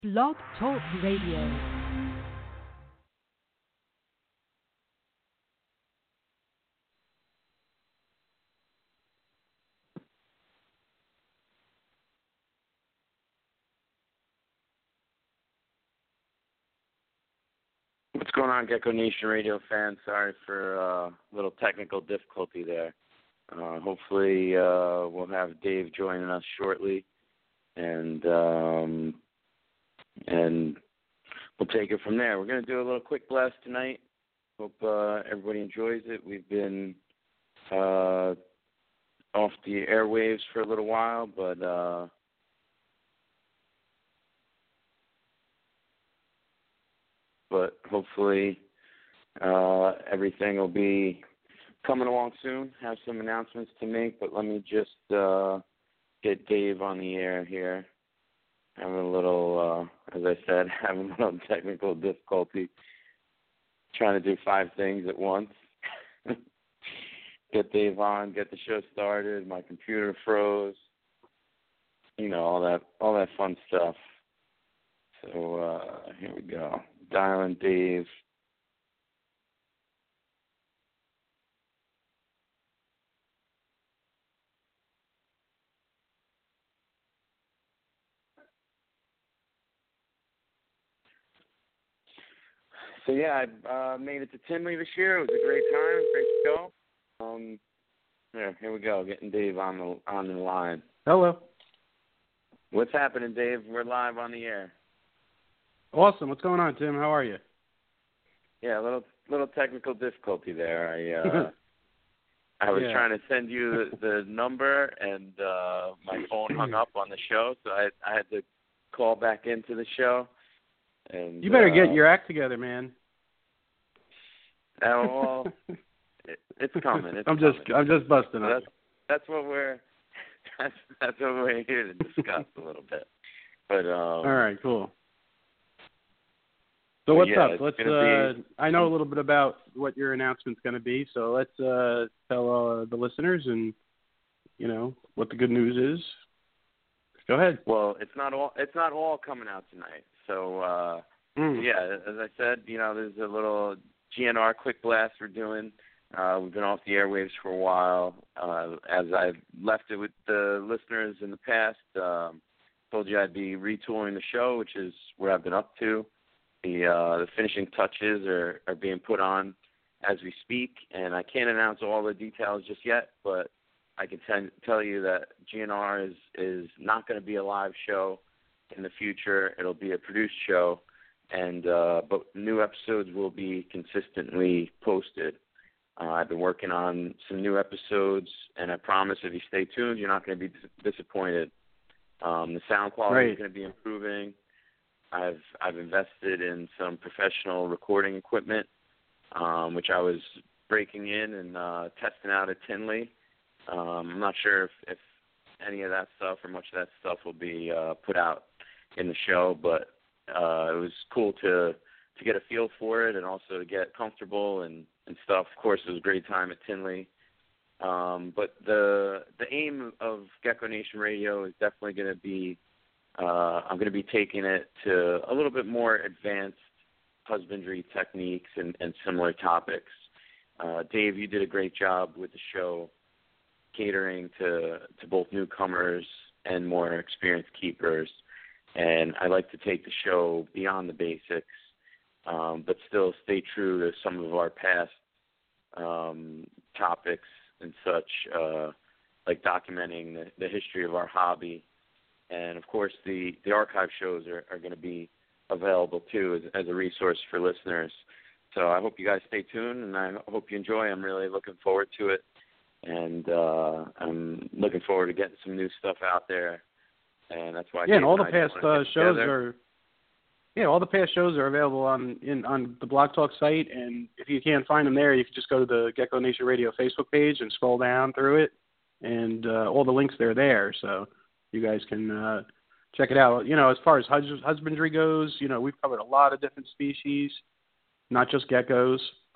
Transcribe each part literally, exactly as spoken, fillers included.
Blog Talk Radio. What's going on, Gecko Nation Radio fans? Sorry for a uh, little technical difficulty there. Uh, hopefully uh, we'll have Dave joining us shortly, and um, and we'll take it from there. We're going to do a little quick blast tonight. Hope uh, everybody enjoys it. We've been uh, off the airwaves for a little while, but uh, but hopefully uh, everything will be coming along soon. Have some announcements to make, but let me just uh, get Dave on the air here. Having a little, uh, as I said, having a little technical difficulty. Trying to do five things at once. Get Dave on, get the show started. My computer froze. You know, all that, all that fun stuff. So uh, here we go. Dialing Dave. So yeah, I uh, made it to Tinley this year. It was a great time, great show. Um, yeah, here we go, getting Dave on the on the line. Hello. What's happening, Dave? We're live on the air. Awesome. What's going on, Tim? How are you? Yeah, a little little technical difficulty there. I uh, I was yeah. trying to send you the, the number, and uh, my phone hung up on the show, so I I had to call back into the show. And, you better uh, get your act together, man. Oh, well, it, it's coming. It's I'm coming. just, I'm just busting so up. That's that's what we're that's that's what we're here to discuss a little bit. But um, all right, cool. So what's yeah, up? Let's. Uh, be... I know a little bit about what your announcement's going to be, so let's uh, tell uh, the listeners and you know what the good news is. Go ahead. Well, it's not all it's not all coming out tonight. So uh, mm. yeah, as I said, you know, there's a little G N R quick blast we're doing. Uh, we've been off the airwaves for a while. Uh, as I've left it with the listeners in the past, um, told you I'd be retooling the show, which is what I've been up to. The uh, the finishing touches are, are being put on as we speak, and I can't announce all the details just yet, but I can t- tell you that G N R is, is not going to be a live show in the future. It'll be a produced show, and uh, but new episodes will be consistently posted. Uh, I've been working on some new episodes, and I promise if you stay tuned, you're not going to be dis- disappointed. Um, the sound quality right. is going to be improving. I've I've invested in some professional recording equipment, um, which I was breaking in and uh, testing out at Tinley. Um, I'm not sure if, if any of that stuff or much of that stuff will be uh, put out in the show, but uh, it was cool to to get a feel for it and also to get comfortable and, and stuff. Of course, it was a great time at Tinley. Um, but the the aim of Gecko Nation Radio is definitely going to be, uh, I'm going to be taking it to a little bit more advanced husbandry techniques and, and similar topics. Uh, Dave, you did a great job with the show, catering to, to both newcomers and more experienced keepers. And I like to take the show beyond the basics, um, but still stay true to some of our past um, topics and such, uh, like documenting the, the history of our hobby. And, of course, the, the archive shows are, are going to be available, too, as, as a resource for listeners. So I hope you guys stay tuned, and I hope you enjoy. I'm really looking forward to it. And uh, I'm looking forward to getting some new stuff out there, and that's why. Yeah, and all the I past uh, shows are. Yeah, all the past shows are available on in on the Blog Talk site, and if you can't find them there, you can just go to the Gecko Nation Radio Facebook page and scroll down through it, and uh, all the links are there, so you guys can uh, check it out. You know, as far as hus- husbandry goes, you know, we've covered a lot of different species, not just geckos.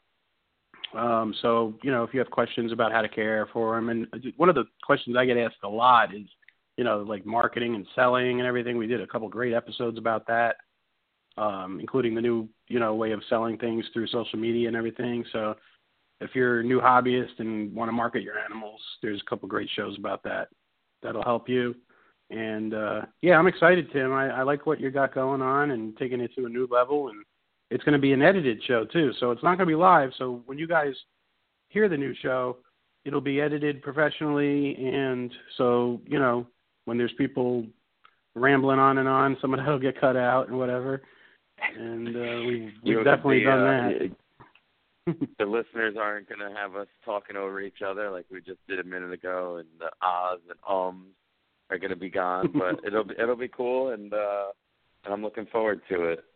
Um, so, you know, if you have questions about how to care for them, and one of the questions I get asked a lot is, you know, like marketing and selling and everything. We did a couple great episodes about that, um, including the new, you know, way of selling things through social media and everything. So if you're a new hobbyist and want to market your animals, there's a couple great shows about that. That'll help you. And, uh, yeah, I'm excited, Tim. I, I like what you got going on and taking it to a new level. And it's going to be an edited show, too. So it's not going to be live. So when you guys hear the new show, it'll be edited professionally. And so, you know, when there's people rambling on and on, some of that will get cut out and whatever. And uh, we've, we've definitely the, done uh, that. The listeners aren't going to have us talking over each other like we just did a minute ago, and the ahs and ums are going to be gone. But it'll be, it'll be cool, and uh, I'm looking forward to it.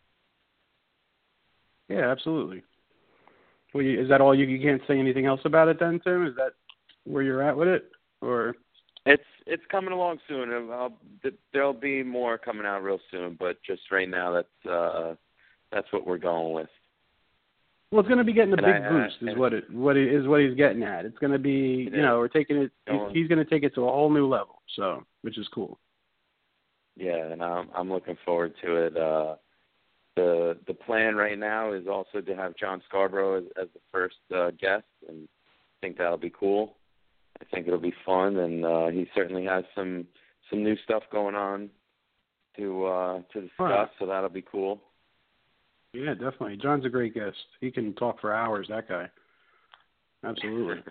Yeah, absolutely. Well, you, is that all? You, you can't say anything else about it then, Tim? Is that where you're at with it, or? It's it's coming along soon. I'll, there'll be more coming out real soon, but just right now, that's uh, that's what we're going with. Well, it's going to be getting a and big I, boost, uh, is what it what it is what he's getting at. It's going to be, you know, we're taking it. Going, he's going to take it to a whole new level, so which is cool. Yeah, and I'm I'm looking forward to it. Uh, the the plan right now is also to have John Scarborough as, as the first uh, guest, and I think that'll be cool. I think it'll be fun, and uh, he certainly has some some new stuff going on to uh, to discuss, right. So that'll be cool. Yeah, definitely. John's a great guest. He can talk for hours, that guy. Absolutely.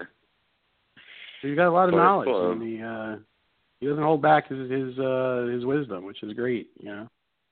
So he's got a lot of but knowledge, cool. and he, uh, he doesn't hold back his his, uh, his wisdom, which is great, you know.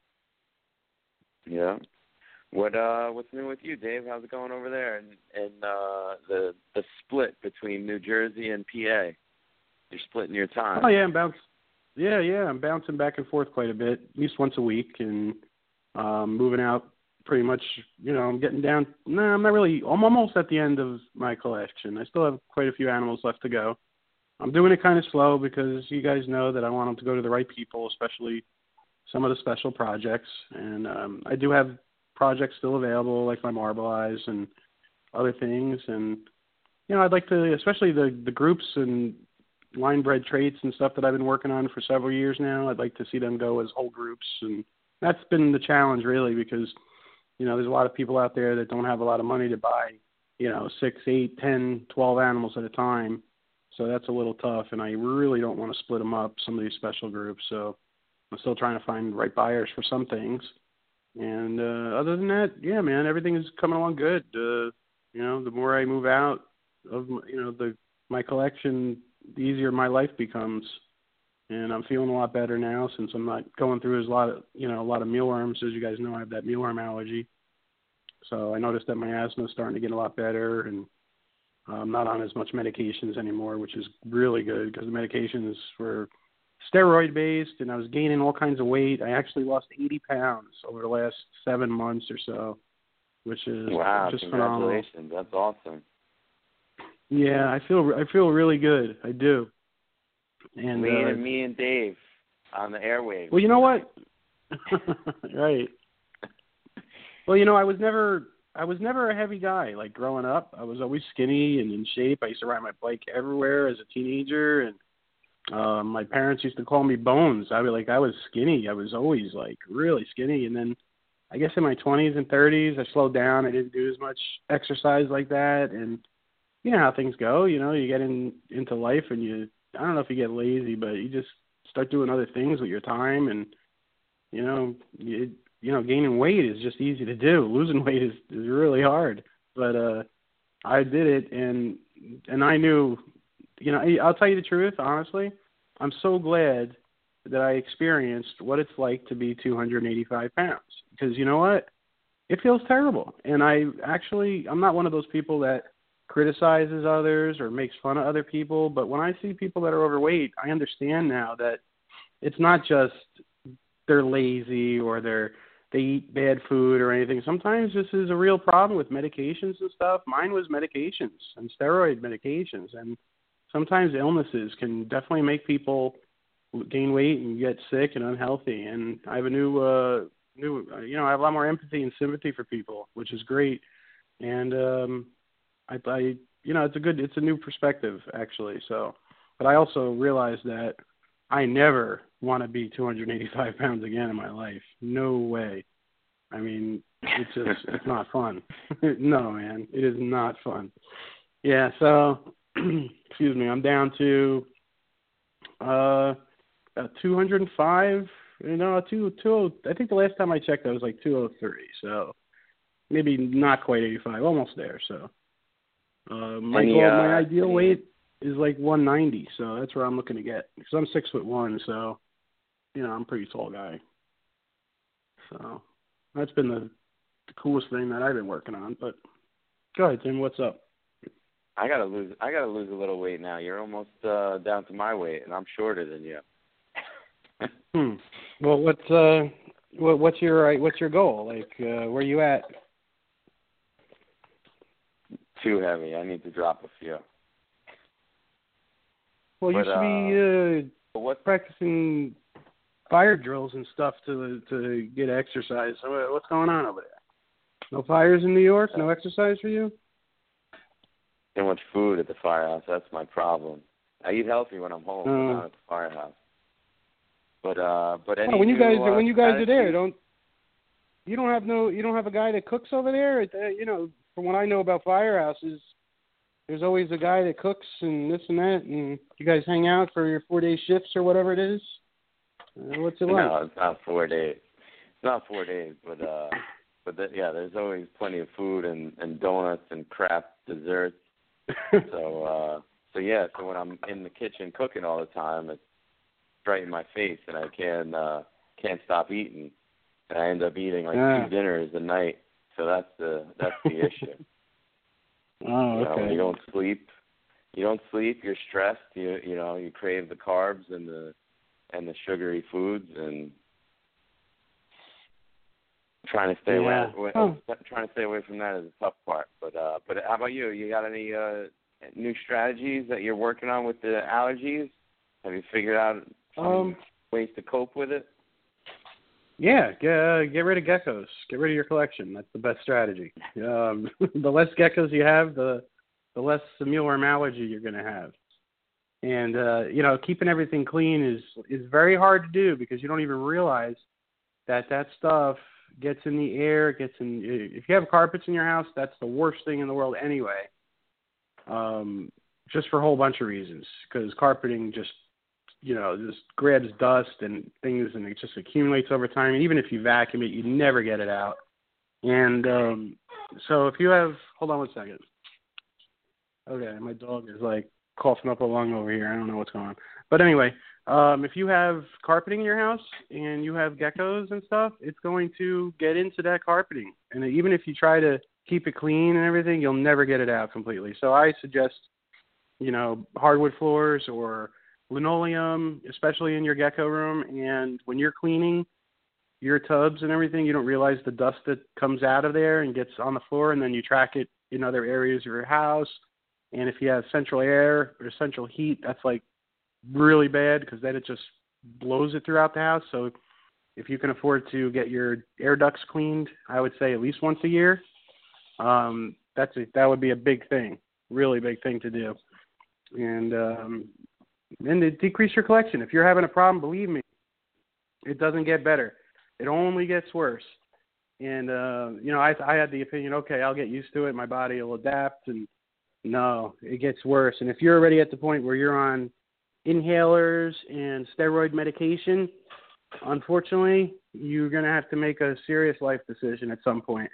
Yeah. What uh what's new with you, Dave? How's it going over there? And and uh, the the split between New Jersey and P A. You're splitting your time. Oh yeah, I'm bouncing. Yeah, yeah, I'm bouncing back and forth quite a bit, at least once a week, and um, moving out pretty much. You know, I'm getting down. No, I'm not really. I'm almost at the end of my collection. I still have quite a few animals left to go. I'm doing it kind of slow because you guys know that I want them to go to the right people, especially some of the special projects. And um, I do have projects still available, like my Marble Eyes and other things. And, you know, I'd like to, especially the, the groups and line bred traits and stuff that I've been working on for several years now, I'd like to see them go as whole groups. And that's been the challenge, really, because, you know, there's a lot of people out there that don't have a lot of money to buy, you know, six, eight, ten, twelve animals at a time. So that's a little tough, and I really don't want to split them up, some of these special groups. So I'm still trying to find the right buyers for some things. And uh, other than that, yeah, man, everything is coming along good. Uh, you know, the more I move out of, you know, the my collection, the easier my life becomes. And I'm feeling a lot better now since I'm not going through as a lot of, you know, a lot of mealworms. As you guys know, I have that mealworm allergy. So I noticed that my asthma is starting to get a lot better, and I'm not on as much medications anymore, which is really good because the medications were steroid-based, and I was gaining all kinds of weight. I actually lost eighty pounds over the last seven months or so, which is wow, just congratulations. phenomenal. That's awesome. Yeah, I feel I feel really good. I do. And me uh, and me and Dave on the airwaves. Well, you know what? Right. Well, you know, I was never I was never a heavy guy. Like growing up, I was always skinny and in shape. I used to ride my bike everywhere as a teenager, and um, my parents used to call me Bones. I was like, I was skinny. I was always like really skinny. And then I guess in my twenties and thirties, I slowed down. I didn't do as much exercise like that, and you know how things go. You know, you get in into life, and you I don't know if you get lazy, but you just start doing other things with your time, and you know, you, you know, gaining weight is just easy to do. Losing weight is, is really hard. But uh, I did it, and and I knew, you know, I'll tell you the truth, honestly, I'm so glad that I experienced what it's like to be two hundred eighty-five pounds, because you know what? It feels terrible. And I actually, I'm not one of those people that criticizes others or makes fun of other people, but when I see people that are overweight, I understand now that it's not just they're lazy or they're they eat bad food or anything. Sometimes this is a real problem with medications and stuff. Mine was medications and steroid medications, and sometimes illnesses can definitely make people gain weight and get sick and unhealthy. And I have a new, uh, new, you know, I have a lot more empathy and sympathy for people, which is great. And um, I, I, you know, it's a good, it's a new perspective actually. So, but I also realize that I never want to be two hundred eighty-five pounds again in my life. No way. I mean, it's just, it's not fun. No, man, it is not fun. Yeah, so, excuse me, I'm down to uh, about two hundred five, you know, two, two, I think the last time I checked, I was like two oh three, so maybe not quite eighty-five, almost there, so. Uh, my any, goal, uh, my ideal any... weight is like one ninety, so that's where I'm looking to get, because I'm six foot one, so, you know, I'm a pretty tall guy. So that's been the, the coolest thing that I've been working on. But go ahead, Tim. What's up? I gotta lose. I gotta lose a little weight now. You're almost uh, down to my weight, and I'm shorter than you. hmm. Well, what's uh, what, what's your uh, what's your goal? Like, uh, where you at? Too heavy. I need to drop a few. Well, you but, should be uh, what? practicing fire drills and stuff to to get exercise. So what's going on over there? No fires in New York? No exercise for you? Too much food at the firehouse. That's my problem. I eat healthy when I'm home, uh, but not at the firehouse. But uh, but any well, when you new, guys uh, when you guys are there, strategies? don't you don't have no you don't have a guy that cooks over there? Uh, you know, from what I know about firehouses, there's always a guy that cooks and this and that, and you guys hang out for your four day shifts or whatever it is. Uh, what's it like? No, it's not four days. It's not four days, but uh, but the, yeah, there's always plenty of food and, and donuts and crap desserts. so uh, so yeah, so when I'm in the kitchen cooking all the time, it's right in my face, and I can uh, can't stop eating, and I end up eating like yeah. two dinners a night. So that's the that's the issue. Oh, you know, okay. when you don't sleep, you don't sleep. You're stressed. You you know you crave the carbs and the and the sugary foods, and trying to stay yeah. away. Oh. Trying to stay away from that is a tough part. But uh, but how about you? You got any uh, new strategies that you're working on with the allergies? Have you figured out some um, ways to cope with it? Yeah, get, uh, get rid of geckos. Get rid of your collection. That's the best strategy. Um, the less geckos you have, the the less mealworm allergy you're going to have. And, uh, you know, keeping everything clean is, is very hard to do because you don't even realize that that stuff gets in the air, gets in. If you have carpets in your house, that's the worst thing in the world anyway, um, just for a whole bunch of reasons. Because carpeting just, you know, just grabs dust and things, and it just accumulates over time. And even if you vacuum it, you never get it out. And um, so if you have, hold on one second. Okay, my dog is like coughing up a lung over here. I don't know what's going on. But anyway, um, if you have carpeting in your house and you have geckos and stuff, it's going to get into that carpeting. And even if you try to keep it clean and everything, you'll never get it out completely. So I suggest, you know, hardwood floors or linoleum, especially in your gecko room. And when you're cleaning your tubs and everything, you don't realize the dust that comes out of there and gets on the floor, and then you track it in other areas of your house. And if you have central air or central heat, that's like really bad because then it just blows it throughout the house. So if you can afford to get your air ducts cleaned, I would say at least once a year. Um, that's a, that would be a big thing, really big thing to do. And um, and to decrease your collection. If you're having a problem, believe me, it doesn't get better. It only gets worse. And, uh, you know, I, I had the opinion, okay, I'll get used to it. My body will adapt. And no, it gets worse. And if you're already at the point where you're on inhalers and steroid medication, unfortunately, you're going to have to make a serious life decision at some point.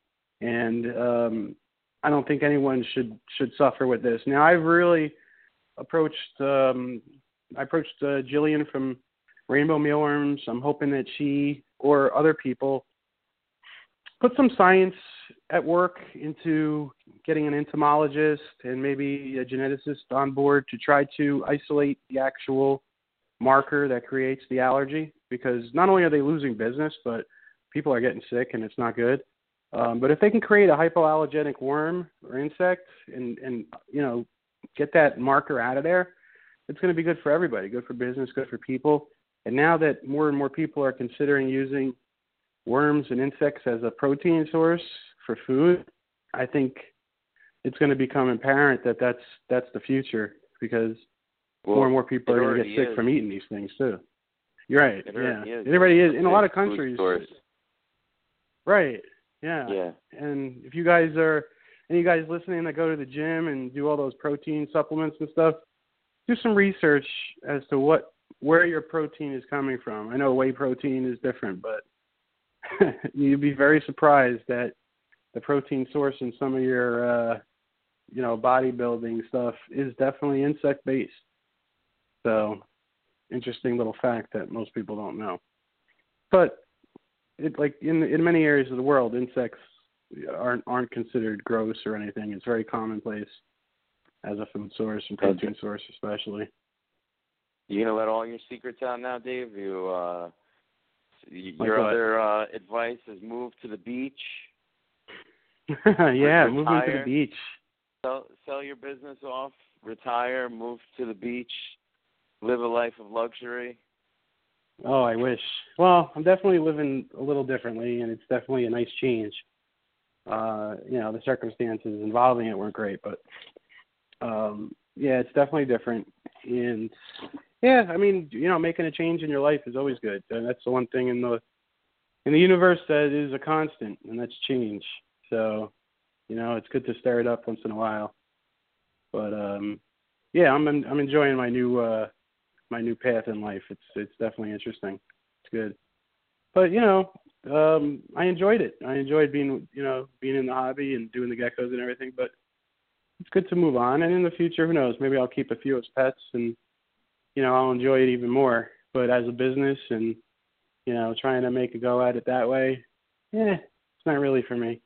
And um, I don't think anyone should should suffer with this. Now, I've really approached um, I approached uh, Jillian from Rainbow Mealworms. I'm hoping that she or other people put some science at work into getting an entomologist and maybe a geneticist on board to try to isolate the actual marker that creates the allergy, because not only are they losing business, but people are getting sick and it's not good. Um, but if they can create a hypoallergenic worm or insect and, and, you know, get that marker out of there, it's going to be good for everybody, good for business, good for people. And now that more and more people are considering using worms and insects as a protein source for food, I think it's going to become apparent that that's, that's the future, because well, more and more people are going to get sick is. from eating these things too. You're right. It yeah, is. it already is in a lot of Food countries. source. Right. Yeah. Yeah. And if you guys are, any guys listening that go to the gym and do all those protein supplements and stuff, do some research as to what where your protein is coming from. I know whey protein is different, but you'd be very surprised that the protein source in some of your, uh, you know, bodybuilding stuff is definitely insect-based. So, interesting little fact that most people don't know. But it, like in in many areas of the world, insects aren't aren't considered gross or anything. It's very commonplace as a food source and protein source, especially. You gonna let all your secrets out now, Dave? You, uh, your like other uh, advice is move to the beach. yeah, retire, moving to the beach. Sell, sell your business off, retire, move to the beach, live a life of luxury. Oh, I wish. Well, I'm definitely living a little differently, and it's definitely a nice change. Uh, you know, the circumstances involving it weren't great, but um, yeah, it's definitely different. And yeah, I mean, you know, making a change in your life is always good, and that's the one thing in the in the universe that is a constant, and that's change. So, you know, it's good to stir it up once in a while. But um, yeah, I'm I'm enjoying my new uh, my new path in life. It's it's definitely interesting. It's good. But you know, um, I enjoyed it. I enjoyed being you know being in the hobby and doing the geckos and everything. But it's good to move on. And in the future, who knows? Maybe I'll keep a few as pets, and you know I'll enjoy it even more. But as a business and you know trying to make a go at it that way, yeah, it's not really for me.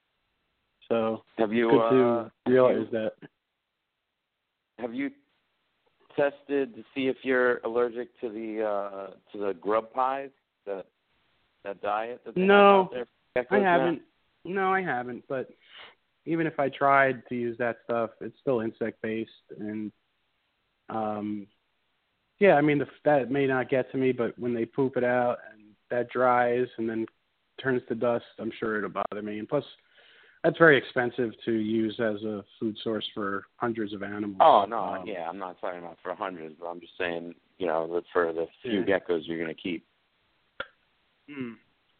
So have you good uh, to realize you, that. Have you tested to see if you're allergic to the uh, to the grub pies, that that diet that they no, have out there? I haven't. Now? No, I haven't. But even if I tried to use that stuff, it's still insect based, and um, yeah, I mean the, that may not get to me, but when they poop it out and that dries and then turns to dust, I'm sure it'll bother me. And plus, that's very expensive to use as a food source for hundreds of animals. Oh, no, um, yeah, I'm not talking about for hundreds, but I'm just saying, you know, that for the few yeah. geckos you're going to keep. Hmm.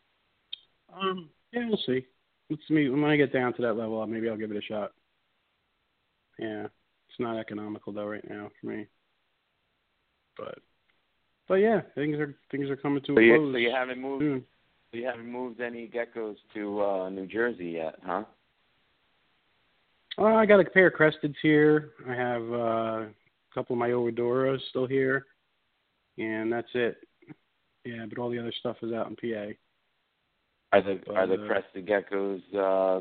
Um, yeah, we'll see. Let's see. When I get down to that level, maybe I'll give it a shot. Yeah, it's not economical though right now for me. But, but yeah, things are things are coming to so a you, close. So you haven't moved. soon. So you haven't moved any geckos to uh, New Jersey yet, huh? Oh, I got a pair of cresteds here. I have uh, a couple of my Ovidoras still here, and that's it. Yeah, but all the other stuff is out in P A. Are the But, are the uh, crested geckos? Uh,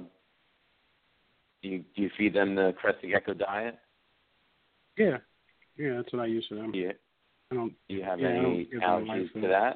do you do you feed them the crested gecko diet? Yeah, yeah, that's what I use for them. Yeah. I don't. Do you have yeah, I any don't give them live allergies food. to that?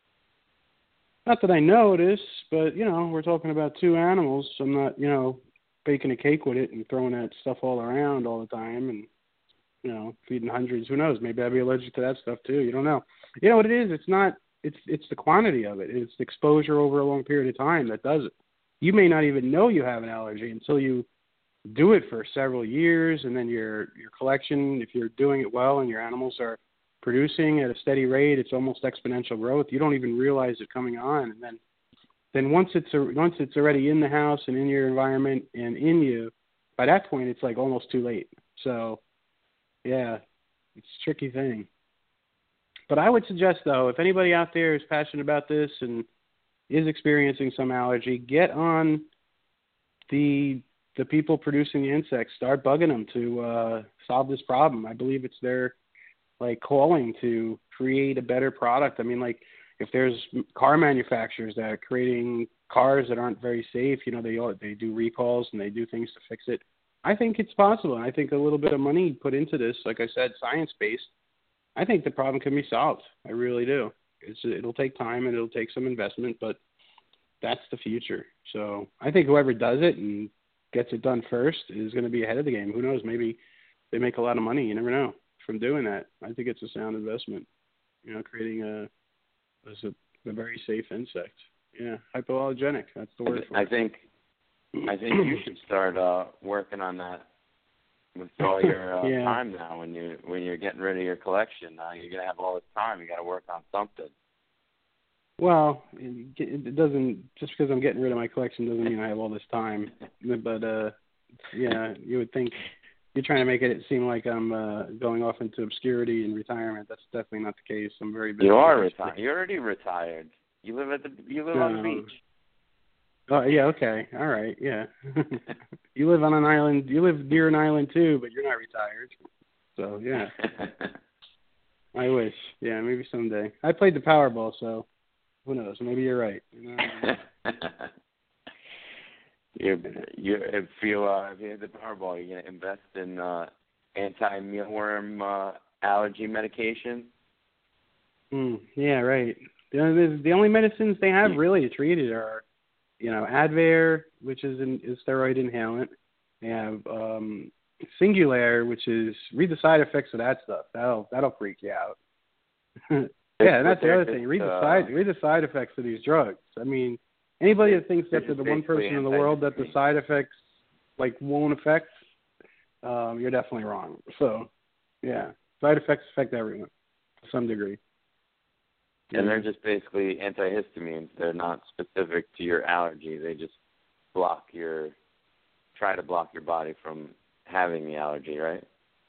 Not that I notice, but, you know, we're talking about two animals. So I'm not, you know, baking a cake with it and throwing that stuff all around all the time and, you know, feeding hundreds. Who knows? Maybe I'd be allergic to that stuff too. You don't know. You know what it is? It's not, it's it's the quantity of it. It's the exposure over a long period of time that does it. You may not even know you have an allergy until you do it for several years, and then your your collection, if you're doing it well and your animals are producing at a steady rate, it's almost exponential growth. You don't even realize it coming on, and then then once it's a, once it's already in the house and in your environment and in you, by that point it's like almost too late. So yeah, it's a tricky thing. But I would suggest though, if anybody out there is passionate about this and is experiencing some allergy, get on the the people producing the insects. Start bugging them to uh, solve this problem. I believe it's their like calling to create a better product. I mean, like if there's car manufacturers that are creating cars that aren't very safe, you know, they they do recalls and they do things to fix it. I think it's possible. I think a little bit of money put into this, like I said, science-based, I think the problem can be solved. I really do. It's, it'll take time and it'll take some investment, but that's the future. So I think whoever does it and gets it done first is going to be ahead of the game. Who knows? Maybe they make a lot of money. You never know from doing that. I think it's a sound investment, you know, creating a, a, a very safe insect. Yeah, hypoallergenic. That's the word for I it. think I think you should start uh, working on that with all your uh, yeah. time now. When you when you're getting rid of your collection, now you're gonna have all this time. You got to work on something. Well, it doesn't, just because I'm getting rid of my collection doesn't mean I have all this time. But, uh, yeah, you would think you're trying to make it seem like I'm uh, going off into obscurity and retirement. That's definitely not the case. I'm very busy. You are retired. You're already retired. You live at the you live no. on the beach. Oh, yeah, okay. All right, yeah. You live on an island. You live near an island, too, but you're not retired. So, yeah. I wish. Yeah, maybe someday. I played the Powerball, so who knows? Maybe you're right. You know? you you if you uh, if you hit the Powerball, you're gonna invest in uh, anti-mealworm uh, allergy medication. Mm, yeah, right. The, the only medicines they have really to treat it are, you know, Advair, which is an, is steroid inhalant. They have um, Singulair, which is, read the side effects of that stuff. That'll that'll freak you out. Yeah, and that's the other thing. Read the side read the side effects of these drugs. I mean, anybody that thinks that they're the one person in the world that the side effects like won't affect, um, you're definitely wrong. So, yeah, side effects affect everyone to some degree. And they're just basically antihistamines. They're not specific to your allergy. They just block your, try to block your body from having the allergy, right?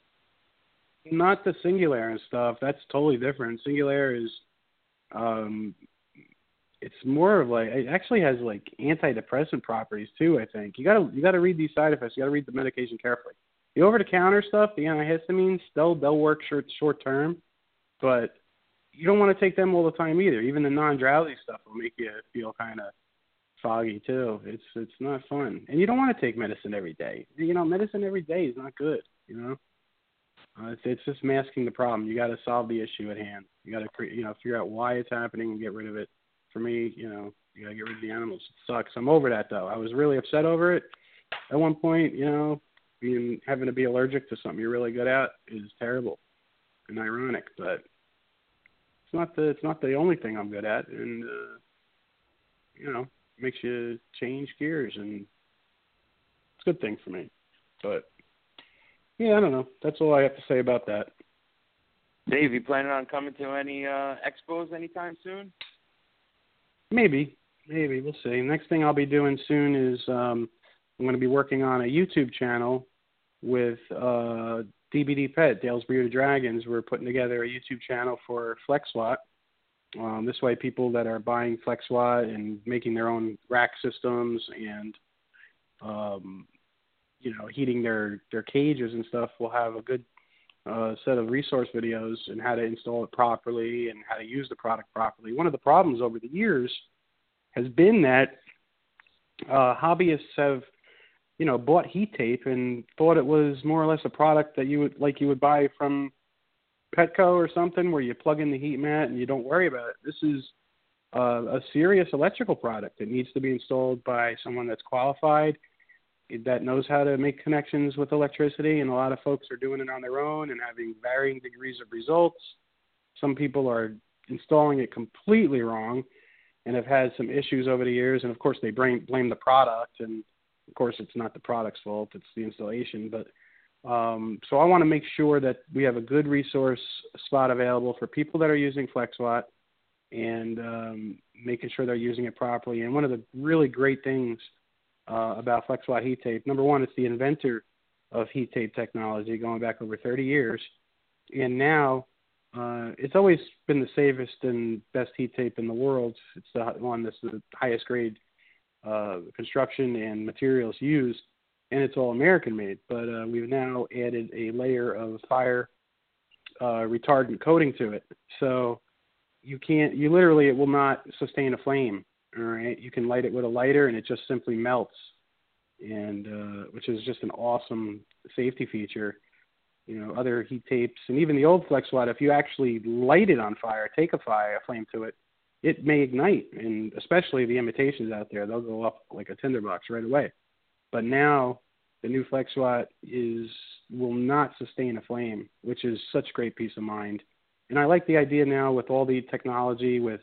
Not the Singulair and stuff. That's totally different. Singulair is, um, it's more of like, it actually has like antidepressant properties too, I think. You gotta, you gotta read these side effects. You gotta read the medication carefully. The over-the-counter stuff, the antihistamines, they'll, they'll work short, short term, but you don't want to take them all the time either. Even the non-drowsy stuff will make you feel kind of foggy too. It's it's not fun, and you don't want to take medicine every day. You know, medicine every day is not good. You know, uh, it's it's just masking the problem. You got to solve the issue at hand. You got to you know figure out why it's happening and get rid of it. For me, you know, you got to get rid of the animals. It sucks. I'm over that though. I was really upset over it at one point. You know, being having to be allergic to something you're really good at is terrible and ironic, but. It's not the it's not the only thing I'm good at, and uh, you know, makes you change gears, and it's a good thing for me. But yeah, I don't know. That's all I have to say about that. Dave, you planning on coming to any uh, expos anytime soon? Maybe, maybe we'll see. Next thing I'll be doing soon is um, I'm going to be working on a YouTube channel with. Uh, D B D Pet, Dale's Bearded Dragons. We're putting together a YouTube channel for FlexWatt. Um, this way, people that are buying FlexWatt and making their own rack systems and, um, you know, heating their, their cages and stuff will have a good uh, set of resource videos on how to install it properly and how to use the product properly. One of the problems over the years has been that uh, hobbyists have you know, bought heat tape and thought it was more or less a product that you would like you would buy from Petco or something, where you plug in the heat mat and you don't worry about it. This is uh, a serious electrical product. It needs to be installed by someone that's qualified, that knows how to make connections with electricity, and a lot of folks are doing it on their own and having varying degrees of results. Some people are installing it completely wrong and have had some issues over the years, and of course they blame, blame the product, and of course, it's not the product's fault, it's the installation. But um, so I want to make sure that we have a good resource spot available for people that are using FlexWatt and um, making sure they're using it properly. And one of the really great things uh, about FlexWatt heat tape, number one, it's the inventor of heat tape technology going back over thirty years. And now uh, it's always been the safest and best heat tape in the world. It's the one that's the highest grade Uh, construction and materials used, and it's all American made. But uh, we've now added a layer of fire uh, retardant coating to it, so you can't. You literally, it will not sustain a flame. All right, you can light it with a lighter, and it just simply melts, and uh, which is just an awesome safety feature. You know, other heat tapes and even the old FlexWatt, if you actually light it on fire, take a fire, a flame to it, it may ignite, and especially the imitations out there, they'll go up like a tinderbox right away. But now the new FlexWatt is will not sustain a flame, which is such great peace of mind. And I like the idea now with all the technology, with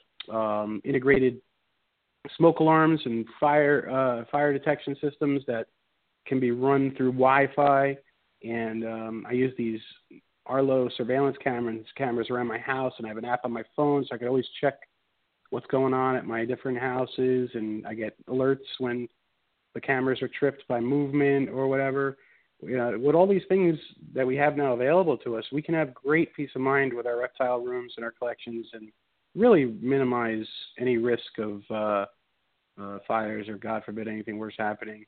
um, integrated smoke alarms and fire uh, fire detection systems that can be run through Wi-Fi. and um, I use these Arlo surveillance cameras cameras around my house, and I have an app on my phone, so I can always check what's going on at my different houses, and I get alerts when the cameras are tripped by movement or whatever. You know, with all these things that we have now available to us, we can have great peace of mind with our reptile rooms and our collections, and really minimize any risk of uh, uh, fires or, God forbid, anything worse happening.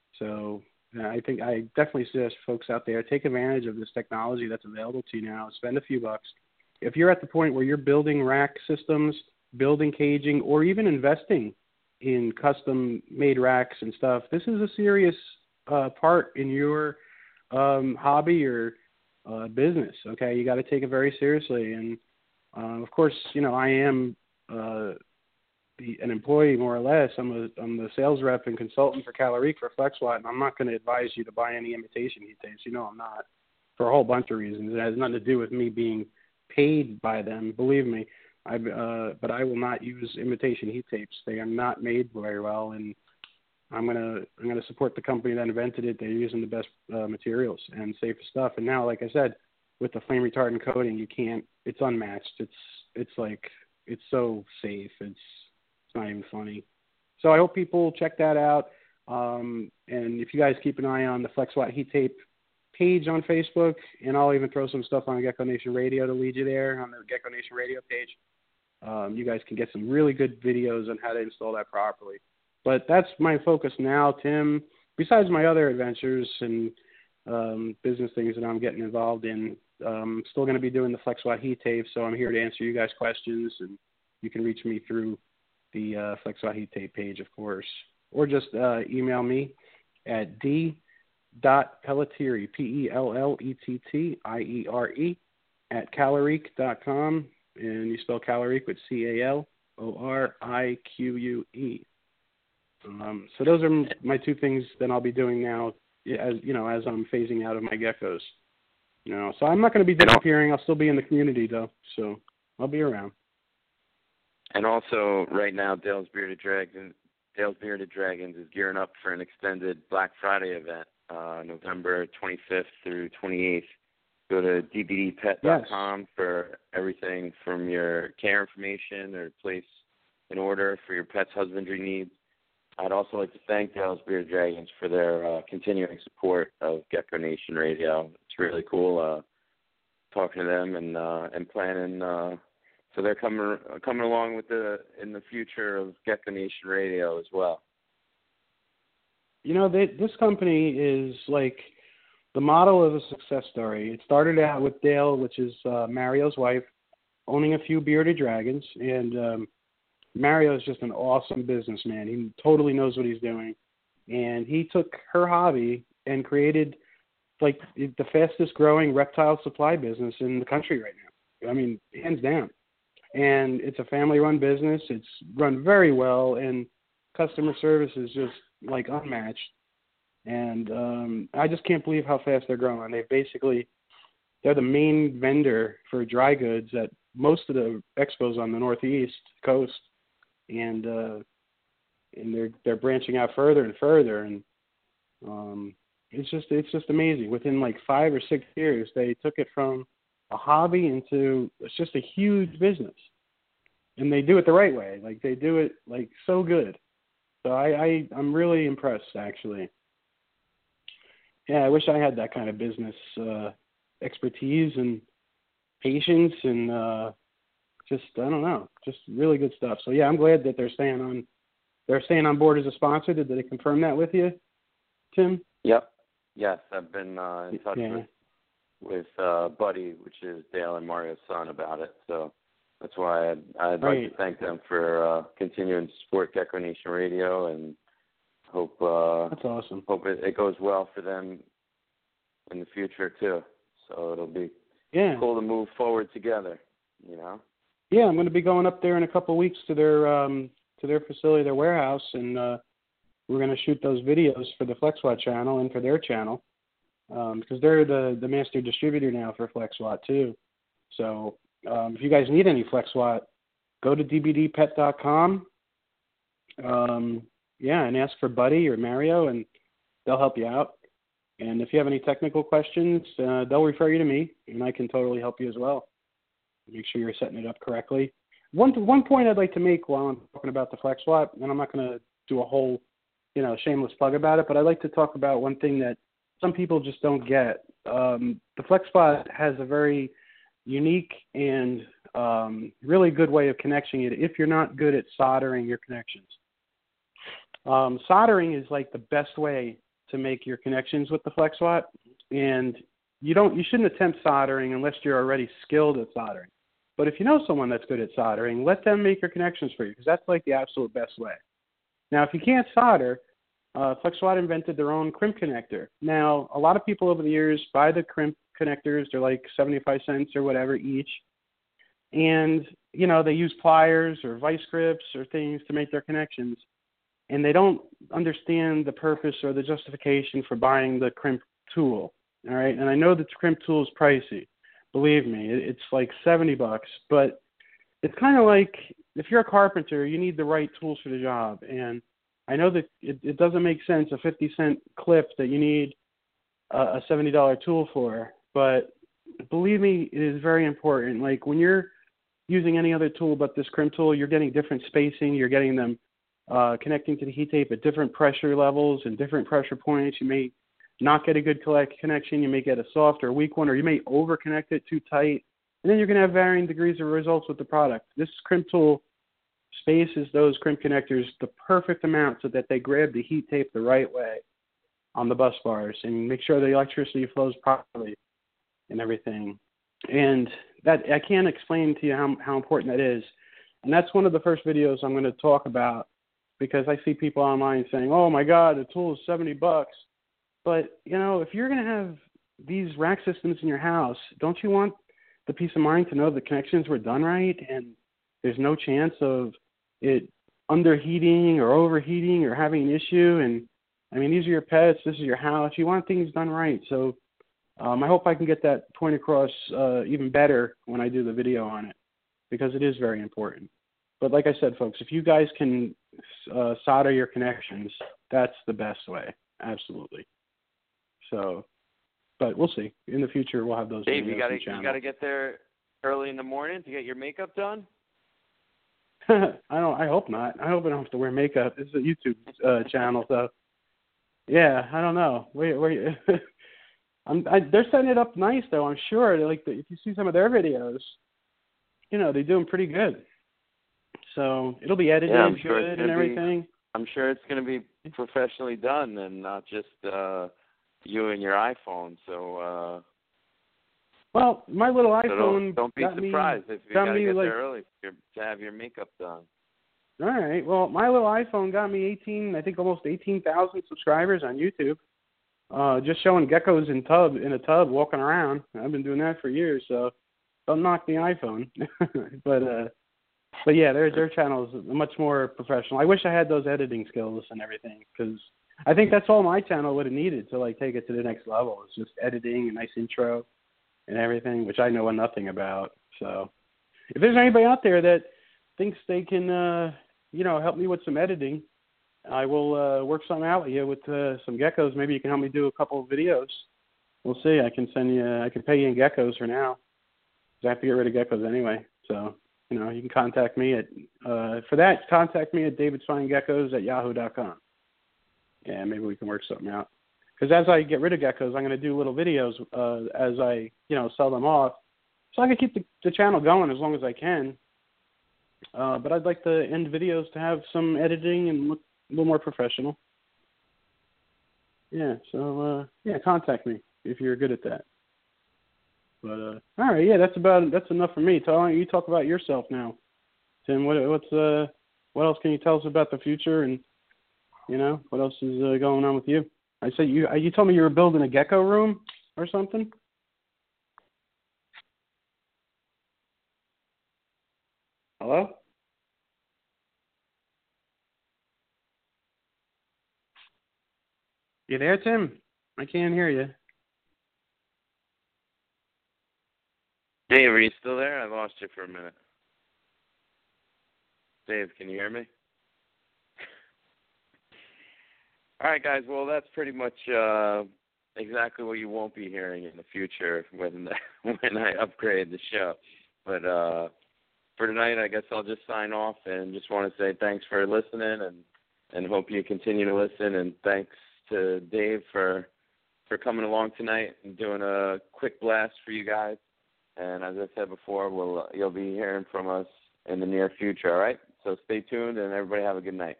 So uh, I think I definitely suggest folks out there take advantage of this technology that's available to you now. Spend a few bucks. If you're at the point where you're building rack systems, building caging, or even investing in custom-made racks and stuff, this is a serious uh, part in your um, hobby or uh, business. Okay, you got to take it very seriously. And uh, of course, you know I am uh, the, an employee more or less. I'm a I'm the sales rep and consultant for Calorique for FlexWatt, and I'm not going to advise you to buy any imitation heat tapes. You know I'm not, for a whole bunch of reasons. It has nothing to do with me being paid by them. Believe me. I, uh, but I will not use imitation heat tapes. They are not made very well, and I'm gonna I'm gonna support the company that invented it. They're using the best uh, materials and safest stuff. And now, like I said, with the flame retardant coating, you can't. It's unmatched. It's it's like it's so safe. It's it's not even funny. So I hope people check that out. Um, and if you guys keep an eye on the FlexWatt heat tape page on Facebook, and I'll even throw some stuff on Gecko Nation Radio to lead you there on the Gecko Nation Radio page. Um, you guys can get some really good videos on how to install that properly. But that's my focus now, Tim. Besides my other adventures and um, business things that I'm getting involved in, um, I'm still going to be doing the FlexWatt heat tape, so I'm here to answer you guys' questions, and you can reach me through the uh, FlexWatt heat tape page, of course, or just uh, email me at d dot pelletieri, P E L L E T T I E R E, at calorique dot com. And you spell Calorique with C A L O R I Q U E. Um, so those are my two things that I'll be doing now, as you know, as I'm phasing out of my geckos. You know, so I'm not going to be disappearing. I'll still be in the community though, so I'll be around. And also, right now, Dale's Bearded Dragons, Dale's Bearded Dragons is gearing up for an extended Black Friday event, uh, November twenty-fifth through twenty-eighth. Go to d b d pet dot com yes. for everything from your care information or place an order for your pet's husbandry needs. I'd also like to thank Dale's Bearded Dragons for their uh, continuing support of Gecko Nation Radio. It's really cool uh, talking to them and uh, and planning. Uh, so they're coming coming along with the in the future of Gecko Nation Radio as well. You know, they, this company is like the model of a success story. It started out with Dale, which is uh, Mario's wife, owning a few bearded dragons, and um, Mario is just an awesome businessman. He totally knows what he's doing, and he took her hobby and created like the fastest growing reptile supply business in the country right now. I mean, hands down. And it's a family-run business. It's run very well, and customer service is just like unmatched. And um, I just can't believe how fast they're growing. They basically, they're the main vendor for dry goods at most of the expos on the Northeast coast, and uh, and they're they're branching out further and further. And um, it's just it's just amazing. Within like five or six years, they took it from a hobby into it's just a huge business, and they do it the right way. Like they do it like so good. So I, I I'm really impressed actually. Yeah, I wish I had that kind of business uh, expertise and patience and uh, just, I don't know, just really good stuff. So, yeah, I'm glad that they're staying on They're staying on board as a sponsor. Did they confirm that with you, Tim? Yep. Yes, I've been uh, in touch yeah. with, with uh, Buddy, which is Dale and Mario's son, about it. So that's why I'd, I'd right. like to thank them for uh, continuing to support Gecko Nation Radio, and hope uh, that's awesome. Hope it, it goes well for them in the future too. So it'll be yeah. cool to move forward together. You know. Yeah, I'm going to be going up there in a couple of weeks to their um, to their facility, their warehouse, and uh, we're going to shoot those videos for the FlexWatt channel and for their channel um, because they're the the master distributor now for FlexWatt too. So um, if you guys need any FlexWatt, go to d b d pet dot com. Um, Yeah, and ask for Buddy or Mario, and they'll help you out. And if you have any technical questions, uh, they'll refer you to me, and I can totally help you as well. Make sure you're setting it up correctly. One one point I'd like to make while I'm talking about the FlexWatt, and I'm not going to do a whole, you know, shameless plug about it, but I'd like to talk about one thing that some people just don't get. Um, the FlexWatt has a very unique and um, really good way of connecting it if you're not good at soldering your connections. Um, soldering is like the best way to make your connections with the FlexWatt, and you don't you shouldn't attempt soldering unless you're already skilled at soldering. But if you know someone that's good at soldering, let them make your connections for you, because that's like the absolute best way. Now, if you can't solder, uh, FlexWatt invented their own crimp connector. Now, a lot of people over the years buy the crimp connectors. They're like seventy-five cents or whatever each. And, you know, they use pliers or vice grips or things to make their connections. And they don't understand the purpose or the justification for buying the crimp tool. All right. And I know that the crimp tool is pricey. Believe me, it's like seventy bucks. But it's kind of like if you're a carpenter, you need the right tools for the job. And I know that it, it doesn't make sense, a fifty cent clip that you need a, a seventy dollar tool for. But believe me, it is very important. Like when you're using any other tool but this crimp tool, you're getting different spacing. You're getting them uh, connecting to the heat tape at different pressure levels and different pressure points. You may not get a good collect connection. You may get a soft or a weak one, or you may over-connect it too tight. And then you're going to have varying degrees of results with the product. This crimp tool spaces those crimp connectors the perfect amount so that they grab the heat tape the right way on the bus bars and make sure the electricity flows properly and everything. And that I can't explain to you how, how important that is. And that's one of the first videos I'm going to talk about, because I see people online saying, oh, my God, the tool is seventy bucks. But, you know, if you're going to have these rack systems in your house, don't you want the peace of mind to know the connections were done right and there's no chance of it underheating or overheating or having an issue? And, I mean, these are your pets. This is your house. You want things done right. So um, I hope I can get that point across uh, even better when I do the video on it, because it is very important. But like I said, folks, if you guys can uh, solder your connections, that's the best way. Absolutely. So, but we'll see. In the future, we'll have those. Dave, you gotta you gotta get there early in the morning to get your makeup done. I don't. I hope not. I hope I don't have to wear makeup. This is a YouTube uh, channel, so yeah. I don't know. Wait, wait. I'm, I, they're setting it up nice, though. I'm sure. Like the, if you see some of their videos, you know, they do them pretty good. So it'll be edited yeah, I'm sure good and everything. Be, I'm sure it's going to be professionally done and not just uh, you and your iPhone. So. Uh, well, my little so iPhone. Don't, don't be got surprised me, if you got got to get like, there early to have your makeup done. All right. Well, my little iPhone got me eighteen, I think almost eighteen thousand subscribers on YouTube. Uh, just showing geckos in tub in a tub walking around. I've been doing that for years, so don't knock the iPhone. but uh, but yeah, their their channel is much more professional. I wish I had those editing skills and everything, because I think that's all my channel would have needed to like take it to the next level. It's just editing, a nice intro, and everything, which I know nothing about. So if there's anybody out there that thinks they can, uh, you know, help me with some editing, I will uh, work something out with you with uh, some geckos. Maybe you can help me do a couple of videos. We'll see. I can send you. I can pay you in geckos for now, because I have to get rid of geckos anyway. So you know, you can contact me at uh, for that. Contact me at davidsfinegeckos at yahoo dot com. Yeah, maybe we can work something out. Because as I get rid of geckos, I'm going to do little videos uh, as I, you know, sell them off, so I can keep the, the channel going as long as I can. Uh, but I'd like the end videos to have some editing and look a little more professional. Yeah, so, uh, yeah, contact me if you're good at that. But, uh, all right, yeah, that's about, that's enough for me. So why don't you talk about yourself now, Tim? What, what's, uh, what else can you tell us about the future, and, you know, what else is uh, going on with you? I said you, you told me you were building a gecko room or something? Hello? You there, Tim? I can't hear you. Dave, are you still there? I lost you for a minute. Dave, can you hear me? All right, guys. Well, that's pretty much uh, exactly what you won't be hearing in the future when when I upgrade the show. But uh, for tonight, I guess I'll just sign off and just want to say thanks for listening and, and hope you continue to listen. And thanks to Dave for for coming along tonight and doing a quick blast for you guys. And as I said before, we'll you'll be hearing from us in the near future. All right, so stay tuned and everybody have a good night.